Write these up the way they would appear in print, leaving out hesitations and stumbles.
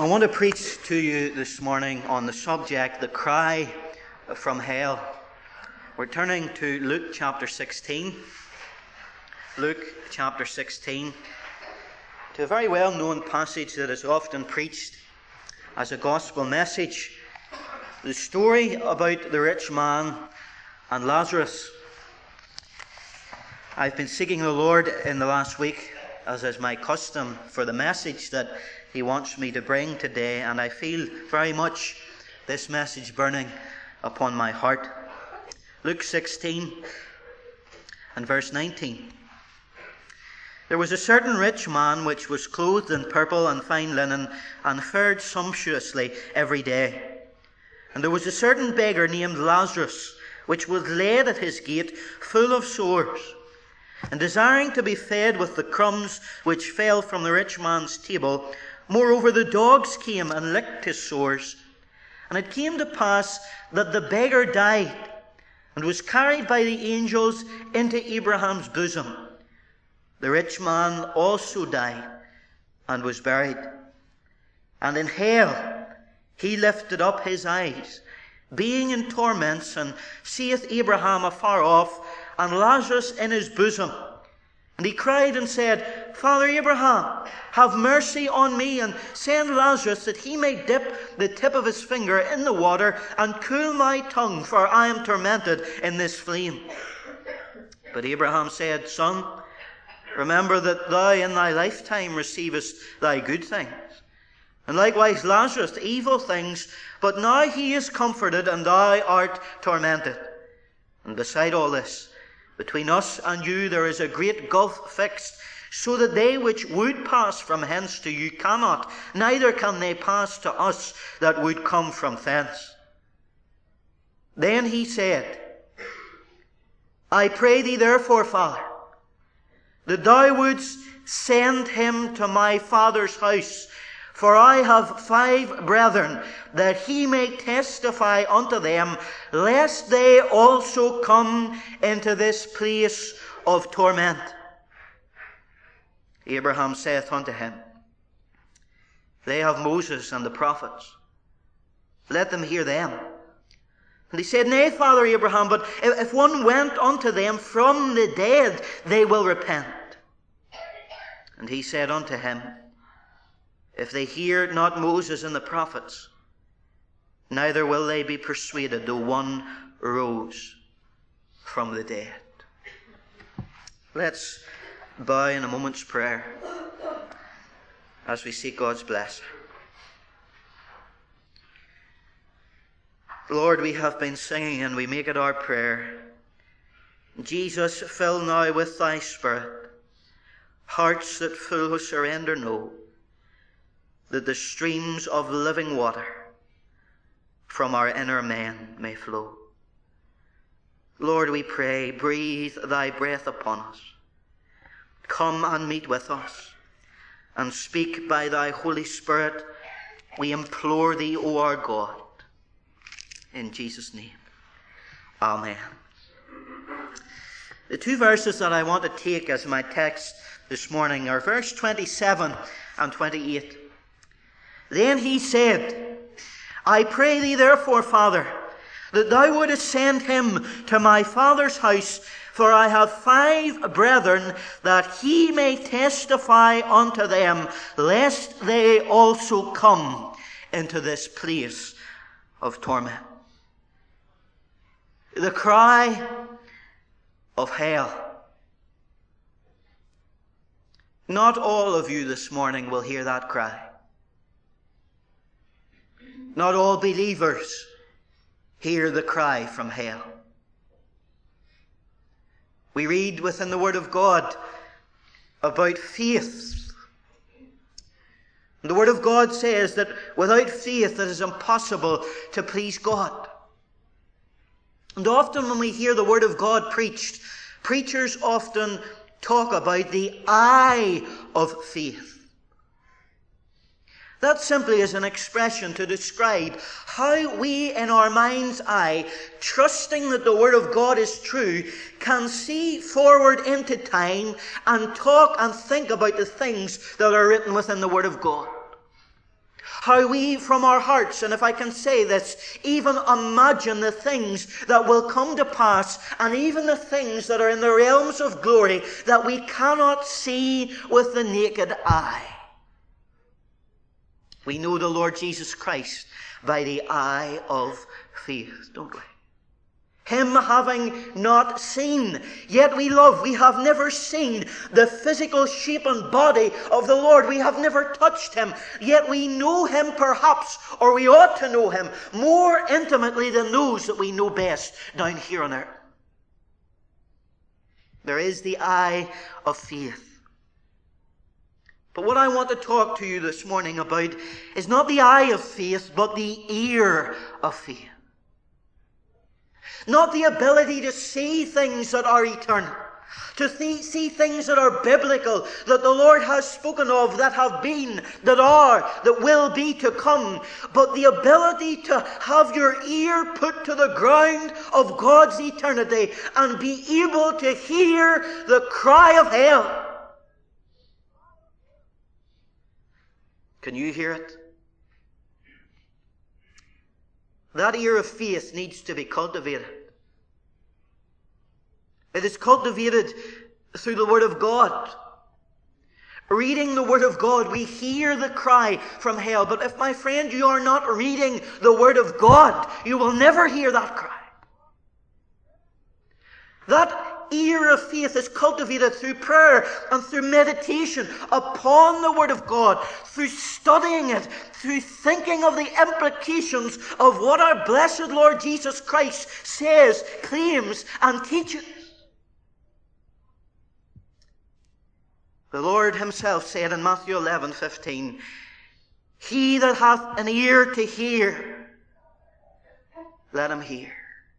want to preach to you this morning on the subject, the cry from hell. We're turning to Luke chapter 16. Luke chapter 16, to a very well-known passage that is often preached as a gospel message. The story about the rich man and Lazarus. I've been seeking the Lord in the last week, as is my custom, for the message that He wants me to bring today, and I feel very much this message burning upon my heart. Luke 16 and verse 19. There was a certain rich man which was clothed in purple and fine linen, and fared sumptuously every day. And there was a certain beggar named Lazarus, which was laid at his gate, full of sores, and desiring to be fed with the crumbs which fell from the rich man's table. Moreover, the dogs came and licked his sores. And it came to pass that the beggar died, and was carried by the angels into Abraham's bosom. The rich man also died, and was buried. And in hell he lifted up his eyes, being in torments, and seeth Abraham afar off, and Lazarus in his bosom. And he cried and said, Father Abraham, have mercy on me, and send Lazarus, that he may dip the tip of his finger in the water, and cool my tongue, for I am tormented in this flame. But Abraham said, Son, remember that thou in thy lifetime receivest thy good things, and likewise Lazarus evil things, but now he is comforted, and thou art tormented. And beside all this, between us and you there is a great gulf fixed, so that they which would pass from hence to you cannot, neither can they pass to us that would come from thence. Then he said, I pray thee therefore, Father, that thou wouldst send him to my father's house, for I have 5 brethren, that he may testify unto them, lest they also come into this place of torment. Abraham saith unto him, They have Moses and the prophets. Let them hear them. And he said, Nay, Father Abraham, but if one went unto them from the dead, they will repent. And he said unto him, If they hear not Moses and the prophets, neither will they be persuaded, though one rose from the dead. Let's bow in a moment's prayer as we seek God's blessing. Lord, we have been singing, and we make it our prayer. Jesus, fill now with thy Spirit hearts that full surrender know, that the streams of living water from our inner man may flow. Lord, we pray, breathe thy breath upon us. Come and meet with us, and speak by thy Holy Spirit, we implore thee, O our God. In Jesus' name, amen. The 2 verses that I want to take as my text this morning are verse 27 and 28. Then he said, I pray thee therefore, Father, that thou wouldest send him to my father's house, for I have 5 brethren, that he may testify unto them, lest they also come into this place of torment. The cry of hell. Not all of you this morning will hear that cry. Not all believers hear the cry from hell. We read within the Word of God about faith. The Word of God says that without faith it is impossible to please God. And often when we hear the Word of God preached, preachers often talk about the eye of faith. That simply is an expression to describe how we, in our mind's eye, trusting that the Word of God is true, can see forward into time and talk and think about the things that are written within the Word of God. How we from our hearts, and if I can say this, even imagine the things that will come to pass, and even the things that are in the realms of glory that we cannot see with the naked eye. We know the Lord Jesus Christ by the eye of faith, don't we? Him having not seen, yet we love. We have never seen the physical shape and body of the Lord. We have never touched him, yet we know him perhaps, or we ought to know him, more intimately than those that we know best down here on earth. There is the eye of faith. But what I want to talk to you this morning about is not the eye of faith, but the ear of faith. Not the ability to see things that are eternal, to see things that are biblical, that the Lord has spoken of, that have been, that are, that will be to come, but the ability to have your ear put to the ground of God's eternity and be able to hear the cry of hell. Can you hear it? That ear of faith needs to be cultivated. It is cultivated through the Word of God. Reading the Word of God, we hear the cry from hell. But if, my friend, you are not reading the Word of God, you will never hear that cry. That ear of faith is cultivated through prayer and through meditation upon the Word of God, through studying it, through thinking of the implications of what our blessed Lord Jesus Christ says, claims, and teaches. The Lord himself said in Matthew 11:15, "He that hath an ear to hear, let him hear."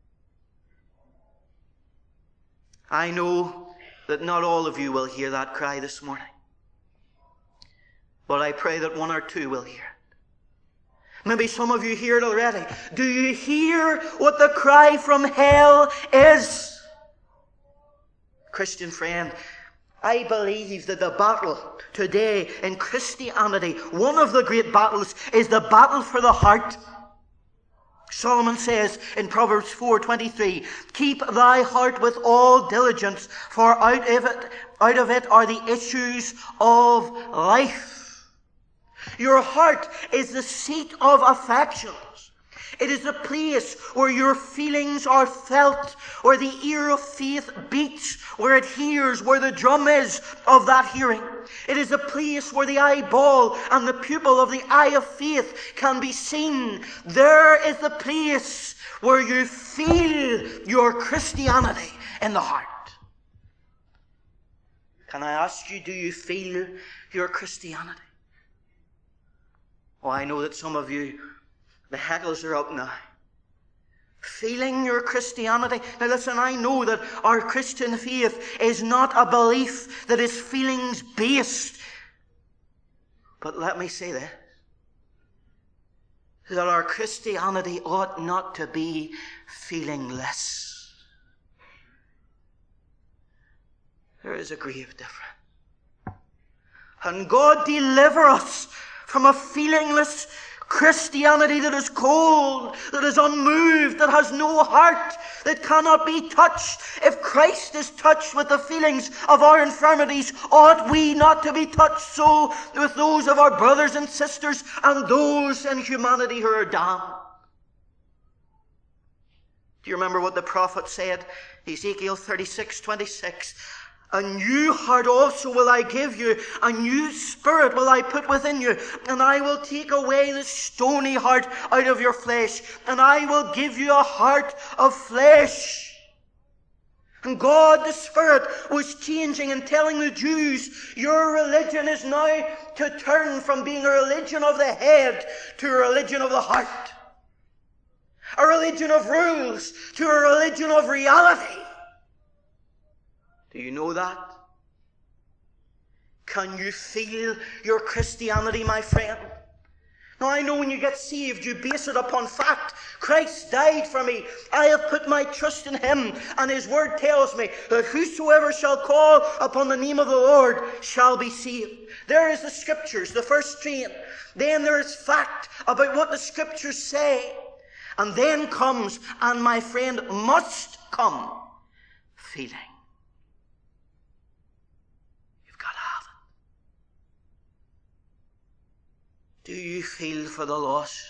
I know that not all of you will hear that cry this morning, but I pray that one or two will hear it. Maybe some of you hear it already. Do you hear what the cry from hell is? Christian friend, I believe that the battle today in Christianity, one of the great battles, is the battle for the heart. Solomon says in Proverbs 4:23, "Keep thy heart with all diligence, for out of it are the issues of life." Your heart is the seat of affections. It is the place where your feelings are felt, where the ear of faith beats, where it hears, where the drum is of that hearing. It is a place where the eyeball and the pupil of the eye of faith can be seen. There is the place where you feel your Christianity in the heart. Can I ask you, do you feel your Christianity? Oh, I know that some of you, the hackles are up now. Feeling your Christianity. Now listen, I know that our Christian faith is not a belief that is feelings based. But let me say this, that our Christianity ought not to be feelingless. There is a grave difference. And God deliver us from a feelingless Christianity that is cold, that is unmoved, that has no heart, that cannot be touched. If Christ is touched with the feelings of our infirmities, ought we not to be touched so with those of our brothers and sisters and those in humanity who are damned? Do you remember what the prophet said? Ezekiel 36:26. "A new heart also will I give you, a new spirit will I put within you, and I will take away the stony heart out of your flesh, and I will give you a heart of flesh." And God the Spirit was changing and telling the Jews, your religion is now to turn from being a religion of the head to a religion of the heart. A religion of rules to a religion of reality. Do you know that? Can you feel your Christianity, my friend? Now I know when you get saved, you base it upon fact. Christ died for me. I have put my trust in him, and his word tells me that whosoever shall call upon the name of the Lord shall be saved. There is the scriptures, the first strain. Then there is fact about what the scriptures say. And then comes, and my friend, must come, feeling. You've got to have it. Do you feel for the lost?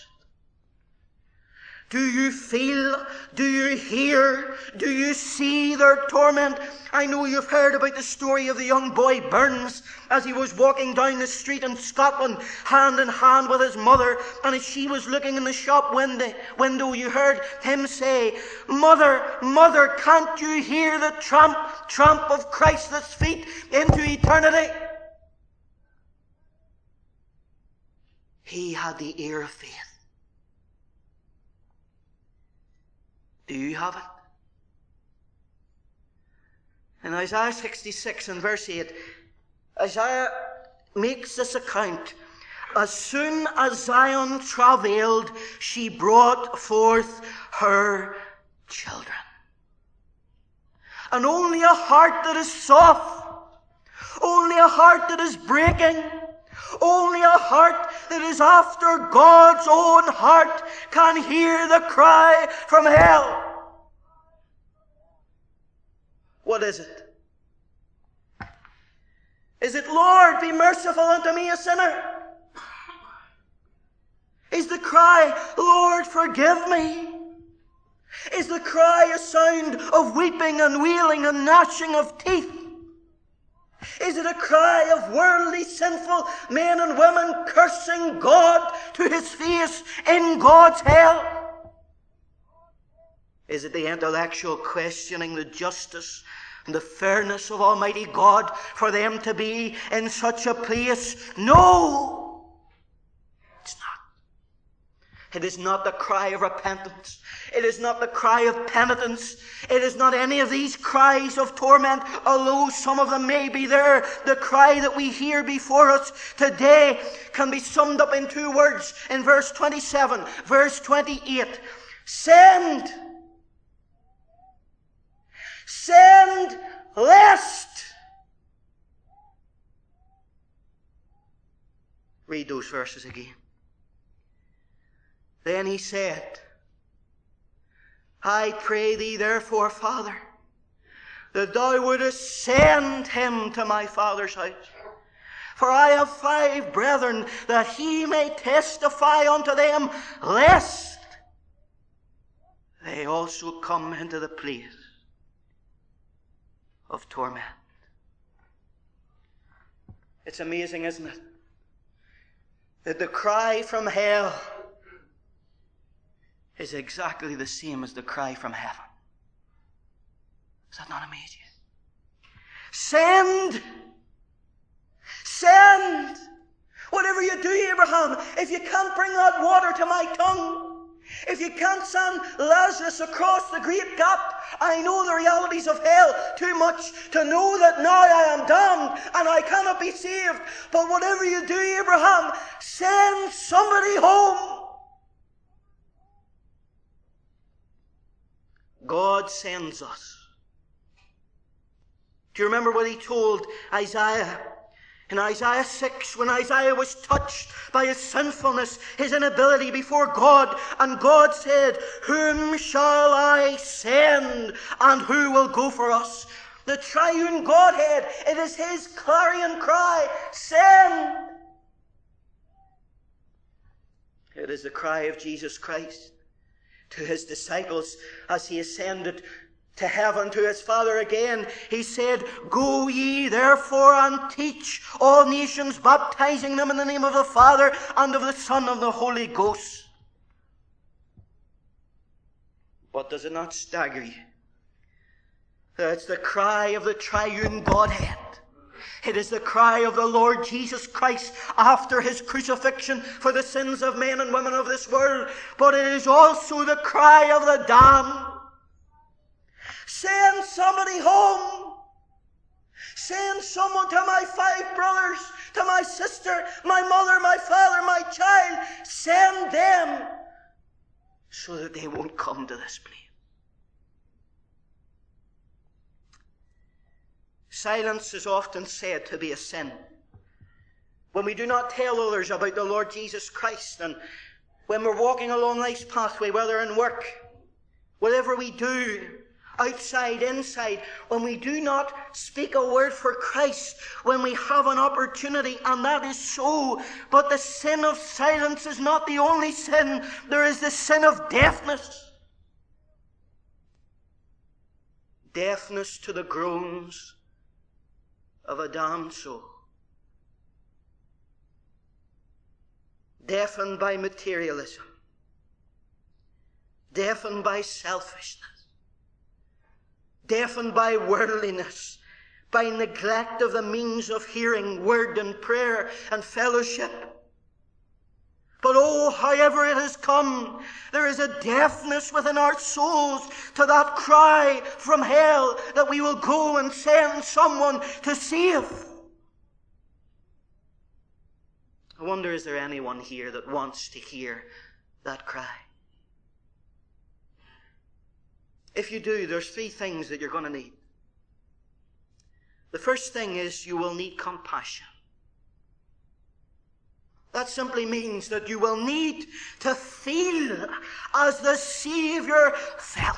Do you feel? Do you hear? Do you see their torment? I know you've heard about the story of the young boy Burns as he was walking down the street in Scotland, hand in hand with his mother, and as she was looking in the shop window, you heard him say, "Mother, mother, can't you hear the tramp of Christ's feet into eternity?" He had the ear of faith. Do you have it? In Isaiah 66 and verse 8, Isaiah makes this account. As soon as Zion travailed, she brought forth her children. And only a heart that is soft, only a heart that is breaking, only a heart that is after God's own heart can hear the cry from hell. What is it? Is it, "Lord, be merciful unto me, a sinner"? Is the cry, "Lord, forgive me"? Is the cry a sound of weeping and wailing and gnashing of teeth? Is it a cry of worldly, sinful men and women cursing God to his face in God's hell? Is it the intellectual questioning the justice and the fairness of Almighty God for them to be in such a place? No, it's not. It is not the cry of repentance. It is not the cry of penitence. It is not any of these cries of torment, although some of them may be there. The cry that we hear before us today can be summed up in two words in verse 27, verse 28. Send! Send lest! Read those verses again. Then he said, I pray thee therefore, Father, that thou wouldest send him to my father's house. For I have 5 brethren, that he may testify unto them, lest they also come into the place of torment. It's amazing, isn't it? That the cry from hell is exactly the same as the cry from heaven. Is that not amazing? Send! Send! Whatever you do, Abraham, if you can't bring that water to my tongue, if you can't send Lazarus across the great gap, I know the realities of hell too much to know that now I am damned and I cannot be saved. But whatever you do, Abraham, send somebody home. God sends us. Do you remember what he told Isaiah? In Isaiah 6, when Isaiah was touched by his sinfulness, his inability before God, and God said, whom shall I send, and who will go for us? The triune Godhead, it is his clarion cry, send! It is the cry of Jesus Christ to his disciples as he ascended to heaven to his Father again. He said, go ye therefore and teach all nations, baptizing them in the name of the Father and of the Son and of the Holy Ghost. But does it not stagger you? That's the cry of the triune Godhead. It is the cry of the Lord Jesus Christ after his crucifixion for the sins of men and women of this world. But it is also the cry of the damned. Send somebody home. Send someone to my 5 brothers to my sister, my mother, my father, my child. Send them so that they won't come to this place. Silence is often said to be a sin. When we do not tell others about the Lord Jesus Christ, and when we're walking along life's pathway, whether in work, whatever we do, outside, inside, when we do not speak a word for Christ, when we have an opportunity, and that is so. But the sin of silence is not the only sin. There is the sin of deafness. Deafness to the groans of a damned soul. Deafened by materialism. Deafened by selfishness. Deafened by worldliness. By neglect of the means of hearing word and prayer and fellowship. But oh, however it has come, there is a deafness within our souls to that cry from hell that we will go and send someone to save. I wonder, is there anyone here that wants to hear that cry? If you do, there's 3 things that you're going to need. The first thing is you will need compassion. That simply means that you will need to feel as the Savior felt.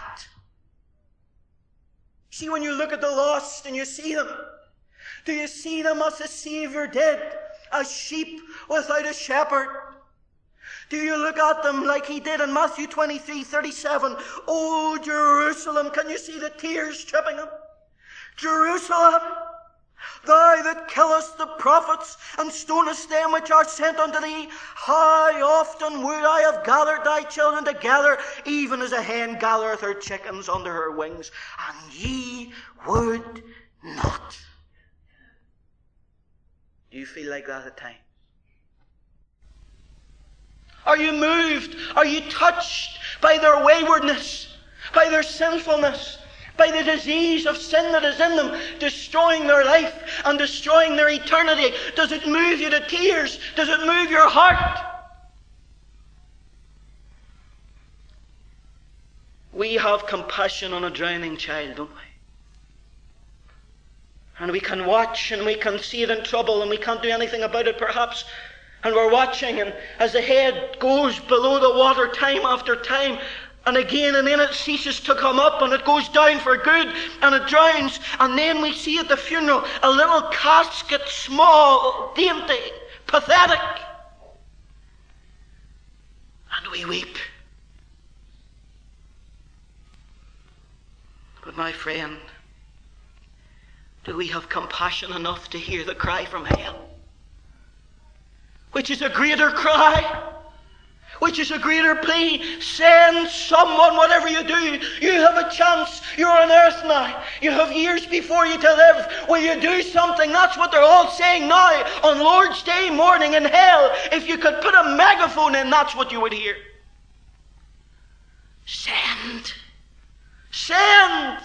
See, when you look at the lost and you see them, do you see them as the Savior did, as sheep without a shepherd? Do you look at them like he did in Matthew 23:37? Oh, Jerusalem, can you see the tears tripping him? Jerusalem, thou that killest the prophets and stonest them which are sent unto thee, how often would I have gathered thy children together, even as a hen gathereth her chickens under her wings, and ye would not. Do you feel like that at times? Are you moved? Are you touched by their waywardness, by their sinfulness, by the disease of sin that is in them, destroying their life and destroying their eternity? Does it move you to tears? Does it move your heart? We have compassion on a drowning child, don't we? And we can watch and we can see it in trouble and we can't do anything about it perhaps. And we're watching, and as the head goes below the water time after time, and again, and then it ceases to come up, and it goes down for good, and it drowns, and then we see at the funeral a little casket, small, dainty, pathetic, and we weep. But my friend, do we have compassion enough to hear the cry from hell? Which is a greater cry, which is a greater plea. Send someone, whatever you do. You have a chance. You're on earth now. You have years before you to live. Will you do something? That's what they're all saying now on Lord's Day morning in hell. If you could put a megaphone in, that's what you would hear. Send. Send.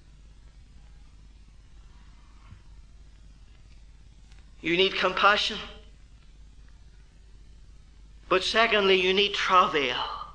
You need compassion. But secondly, you need travail.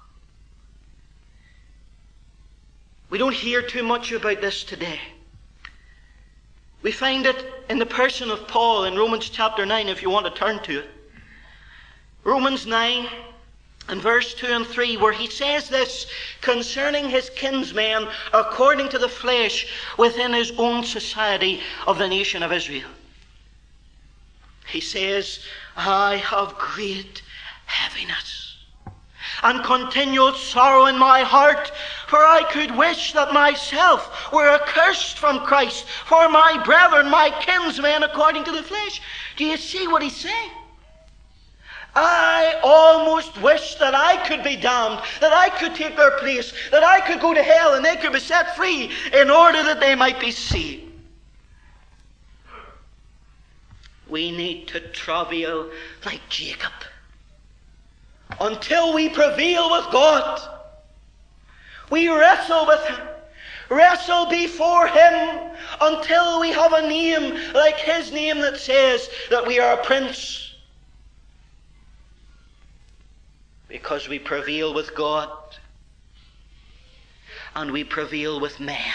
We don't hear too much about this today. We find it in the person of Paul in Romans chapter 9, if you want to turn to it. Romans 9 and verse 2 and 3, where he says this concerning his kinsmen according to the flesh within his own society of the nation of Israel. He says, I have great heaviness and continual sorrow in my heart, for I could wish that myself were accursed from Christ for my brethren, my kinsmen according to the flesh. Do you see what he's saying? I almost wish that I could be damned, that I could take their place, that I could go to hell and they could be set free in order that they might be saved. We need to travail like Jacob until we prevail with God. We wrestle with him. wrestle before Him until we have a name like His name that says that we are a prince. Because we prevail with God and we prevail with man.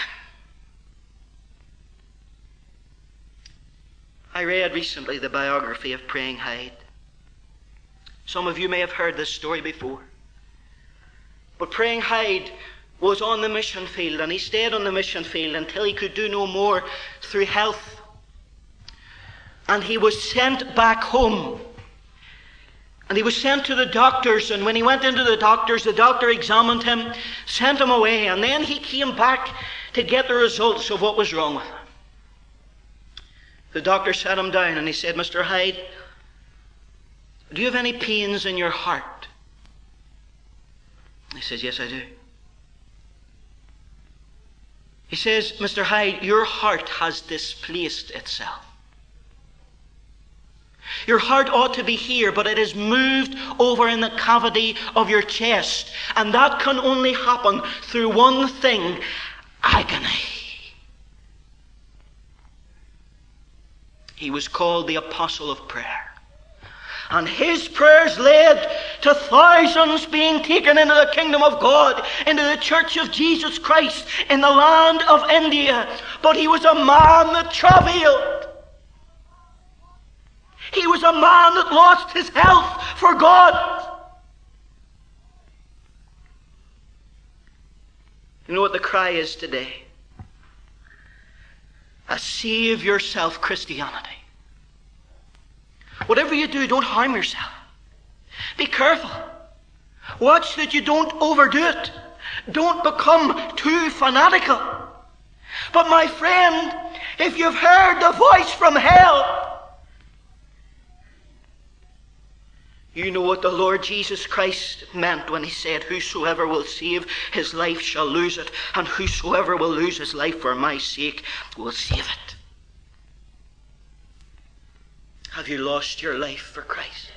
I read recently the biography of Praying Hyde. Some of you may have heard this story before. But Praying Hyde was on the mission field, and he stayed on the mission field until he could do no more through health. And he was sent back home. And he was sent to the doctors, and when he went into the doctor examined him, sent him away, and then he came back to get the results of what was wrong with him. The doctor sat him down and he said, "Mr. Hyde, do you have any pains in your heart?" He says, "Yes, I do." He says, "Mr. Hyde, your heart has displaced itself. Your heart ought to be here, but it is moved over in the cavity of your chest. And that can only happen through one thing: agony." He was called the Apostle of Prayer. And his prayers led to thousands being taken into the kingdom of God, into the church of Jesus Christ in the land of India. But he was a man that travailed. He was a man that lost his health for God. You know what the cry is today? A save yourself Christianity. Whatever you do, don't harm yourself. Be careful. Watch that you don't overdo it. Don't become too fanatical. But my friend, if you've heard the voice from hell, you know what the Lord Jesus Christ meant when he said, "Whosoever will save his life shall lose it, and whosoever will lose his life for my sake will save it." Have you lost your life for Christ?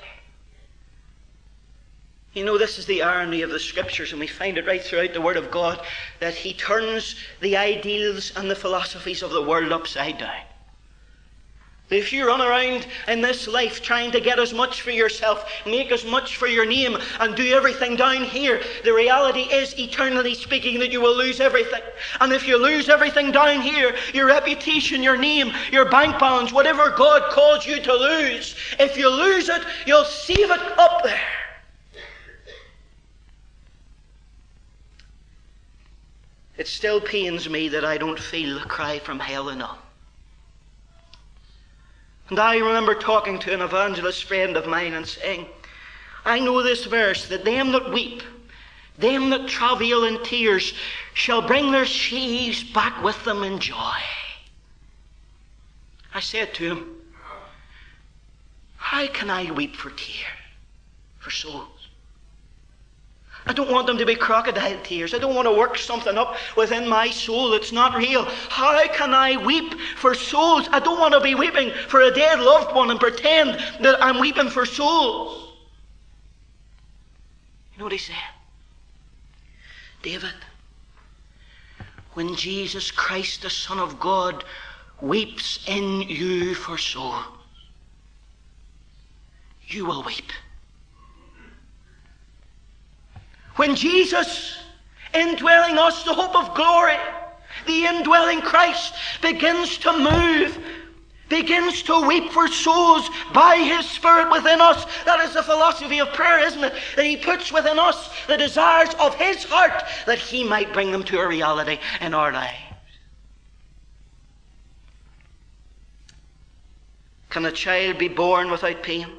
You know, this is the irony of the Scriptures, and we find it right throughout the Word of God, that He turns the ideals and the philosophies of the world upside down. If you run around in this life trying to get as much for yourself, make as much for your name, and do everything down here, the reality is, eternally speaking, that you will lose everything. And if you lose everything down here, your reputation, your name, your bank balance, whatever God calls you to lose, if you lose it, you'll save it up there. It still pains me that I don't feel the cry from hell enough. And I remember talking to an evangelist friend of mine and saying, "I know this verse, that them that weep, them that travail in tears, shall bring their sheaves back with them in joy." I said to him, "How can I weep for souls? I don't want them to be crocodile tears. I don't want to work something up within my soul that's not real. How can I weep for souls? I don't want to be weeping for a dead loved one and pretend that I'm weeping for souls." You know what he said? "David, when Jesus Christ, the Son of God, weeps in you for souls, you will weep. When Jesus, indwelling us, the hope of glory, the indwelling Christ, begins to move, begins to weep for souls by His Spirit within us, that is the philosophy of prayer, isn't it? That He puts within us the desires of His heart, that He might bring them to a reality in our lives. Can a child be born without pain?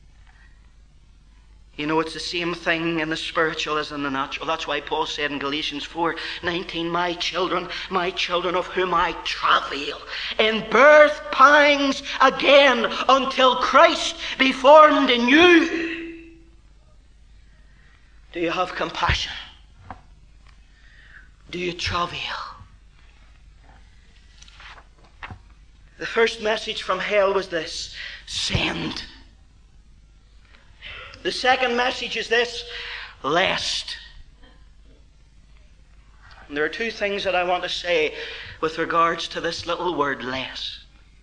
You know, it's the same thing in the spiritual as in the natural. That's why Paul said in Galatians 4:19, my children of whom I travail in birth pangs again until Christ be formed in you." Do you have compassion? Do you travail? The first message from hell was this: send. The second message is this: lest. And there are two things that I want to say with regards to this little word, lest.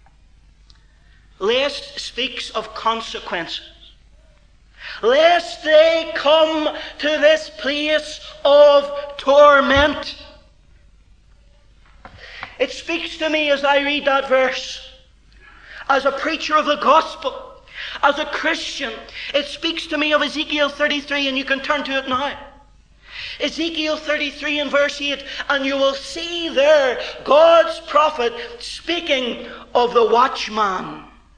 Lest speaks of consequences. Lest they come to this place of torment. It speaks to me as I read that verse, as a preacher of the gospel, as a Christian. It speaks to me of Ezekiel 33, and you can turn to it now. Ezekiel 33 and verse 8, and you will see there God's prophet speaking of the watchman.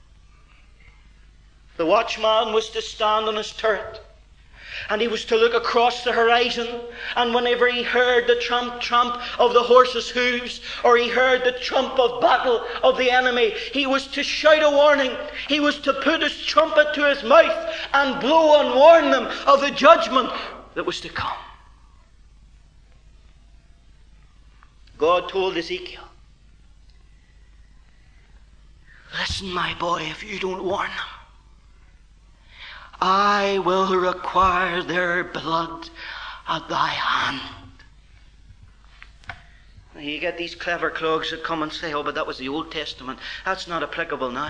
The watchman was to stand on his turret, and he was to look across the horizon, and whenever he heard the tramp of the horses' hooves, or he heard the trump of battle of the enemy, he was to shout a warning. He was to put his trumpet to his mouth and blow and warn them of the judgment that was to come. God told Ezekiel, listen, my boy, if you don't warn them, I will require their blood at thy hand. Now you get these clever clogs that come and say, oh, but that was the Old Testament. That's not applicable now.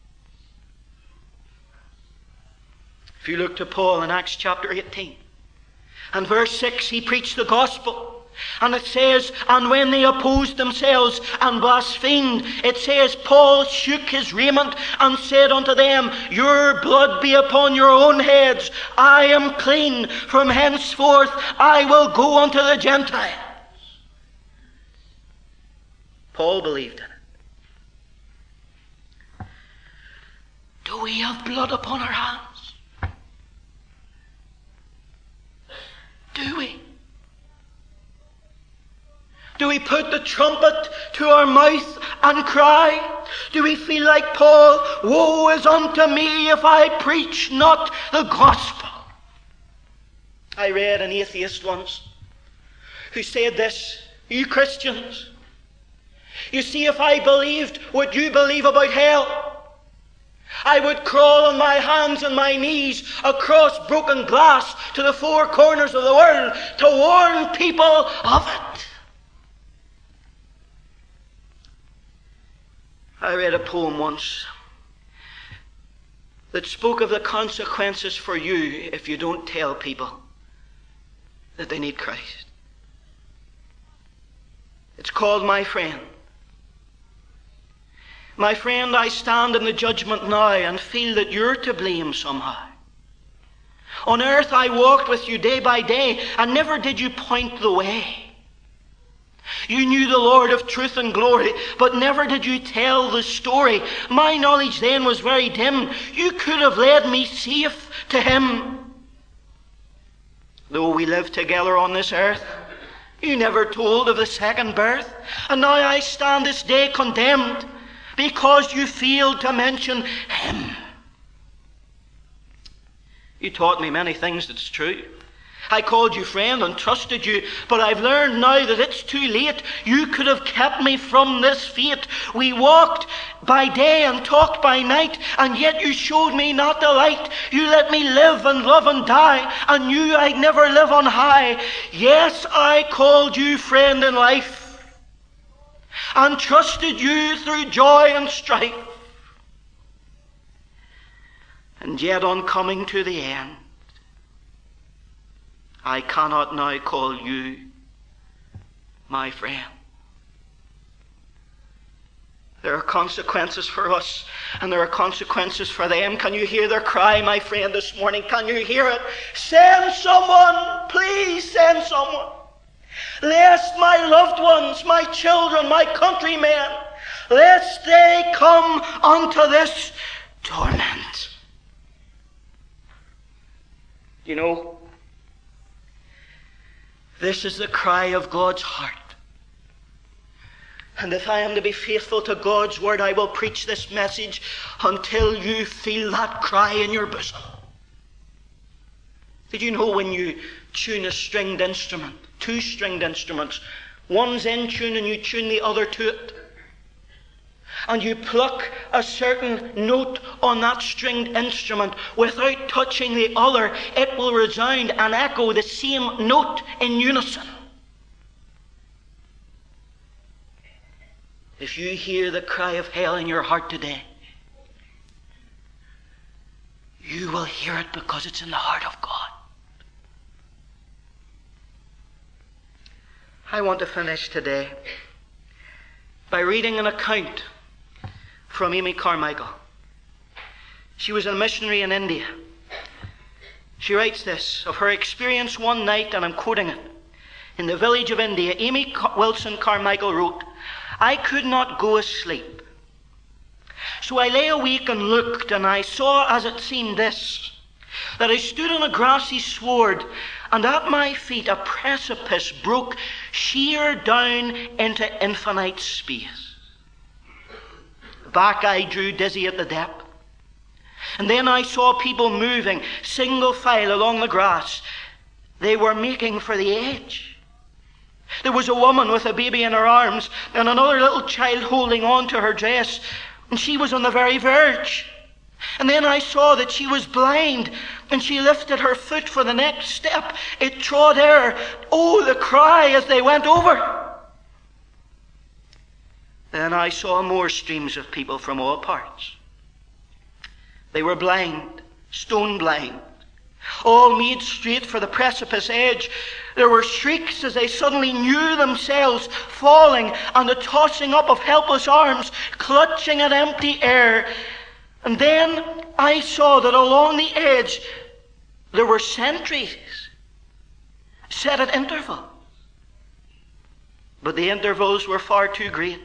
If you look to Paul in Acts chapter 18, and verse 6, he preached the gospel. And it says, and when they opposed themselves and blasphemed, it says, Paul shook his raiment and said unto them, your blood be upon your own heads. I am clean. From henceforth I will go unto the Gentiles. Paul believed in it. Do we have blood upon our hands? Do we? Do we put the trumpet to our mouth and cry? Do we feel like Paul, woe is unto me if I preach not the gospel? I read an atheist once who said this, you Christians, you see, if I believed what you believe about hell, I would crawl on my hands and my knees across broken glass to the four corners of the world to warn people of it. I read a poem once that spoke of the consequences for you if you don't tell people that they need Christ. It's called My Friend. My friend, I stand in the judgment now and feel that you're to blame somehow. On earth I walked with you day by day, and never did you point the way. You knew the Lord of truth and glory, but never did you tell the story. My knowledge then was very dim. You could have led me safe to Him. Though we live together on this earth, you never told of the second birth. And now I stand this day condemned because you failed to mention Him. You taught me many things that's true. I called you friend and trusted you, but I've learned now that it's too late. You could have kept me from this fate. We walked by day and talked by night, and yet you showed me not the light. You let me live and love and die, and knew I'd never live on high. Yes, I called you friend in life, and trusted you through joy and strife. And yet on coming to the end, I cannot now call you my friend. There are consequences for us, and there are consequences for them. Can you hear their cry, my friend, this morning? Can you hear it? Send someone, please send someone. Lest my loved ones, my children, my countrymen, lest they come unto this torment. You know, this is the cry of God's heart. And if I am to be faithful to God's word, I will preach this message until you feel that cry in your bosom. Did you know when you tune a stringed instrument, two stringed instruments, one's in tune and you tune the other to it, and you pluck a certain note on that stringed instrument without touching the other, it will resound and echo the same note in unison. if you hear the cry of hell in your heart today, you will hear it because it's in the heart of God. I want to finish today by reading an account from Amy Carmichael. She was a missionary in India. She writes this of her experience one night, and I'm quoting it. In the village of India, Amy Wilson Carmichael wrote, "I could not go asleep. So I lay awake and looked, and I saw as it seemed this, that I stood on a grassy sward, and at my feet a precipice broke sheer down into infinite space. Back I drew dizzy at the depth. And then I saw people moving single file along the grass. They were making for the edge. There was a woman with a baby in her arms and another little child holding on to her dress, and she was on the very verge. And then I saw that she was blind, and she lifted her foot for the next step. It trod air. Oh, the cry as they went over. Then I saw more streams of people from all parts. They were blind, stone blind, all made straight for the precipice edge. There were shrieks as they suddenly knew themselves falling, and a tossing up of helpless arms, clutching at empty air. And then I saw that along the edge there were sentries set at intervals. But the intervals were far too great.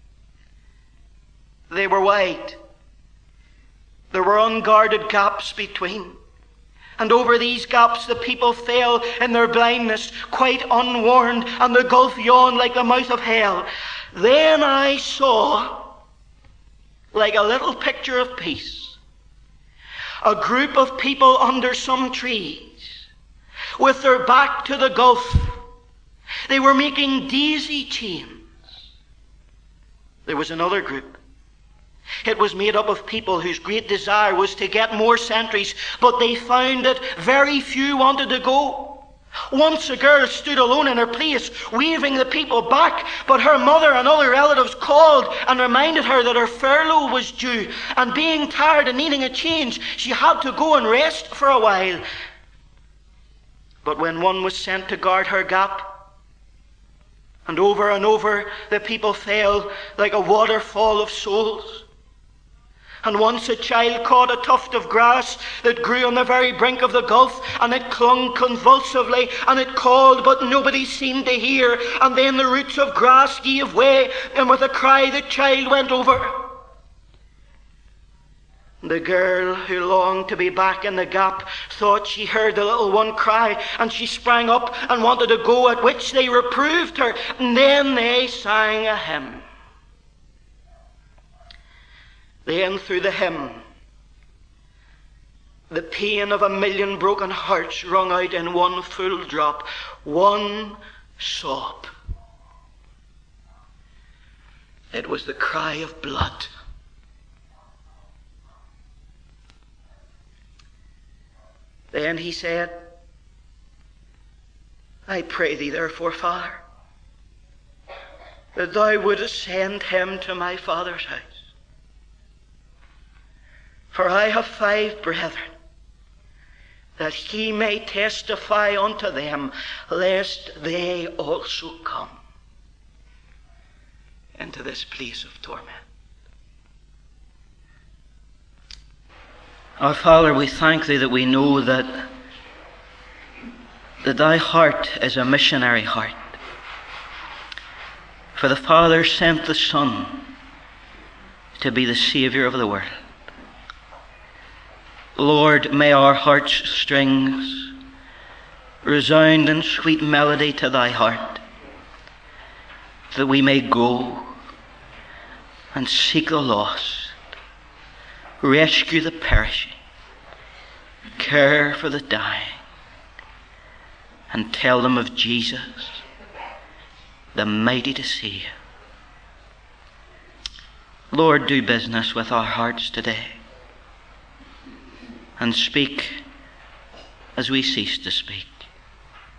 They were wide. There were unguarded gaps between. And over these gaps the people fell in their blindness, quite unwarned, and the gulf yawned like the mouth of hell. Then I saw, like a little picture of peace, a group of people under some trees, with their back to the gulf. They were making daisy chains. There was another group. It was made up of people whose great desire was to get more sentries, but they found that very few wanted to go. Once a girl stood alone in her place, waving the people back, but her mother and other relatives called and reminded her that her furlough was due, and being tired and needing a change, she had to go and rest for a while. But when one was sent to guard her gap, and over the people fell like a waterfall of souls. And once a child caught a tuft of grass that grew on the very brink of the gulf, and it clung convulsively, and it called, but nobody seemed to hear. And then the roots of grass gave way, and with a cry the child went over. The girl who longed to be back in the gap thought she heard the little one cry, and she sprang up and wanted to go, at which they reproved her. And then they sang a hymn. Then through the hymn, the pain of 1,000,000 broken hearts rung out in one full drop, one sob. It was the cry of blood. Then he said, "I pray thee therefore, Father, that thou wouldest send him to my father's house. For I have 5 brethren, that he may testify unto them, lest they also come into this place of torment." Our Father, we thank thee that we know that thy heart is a missionary heart. For the Father sent the Son to be the Saviour of the world. Lord, may our heart's strings resound in sweet melody to thy heart, that we may go and seek the lost, rescue the perishing, care for the dying, and tell them of Jesus, the mighty to save. Lord, do business with our hearts today, and speak as we cease to speak,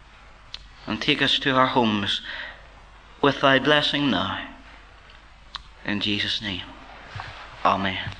and take us to our homes with thy blessing now. In Jesus' name. Amen.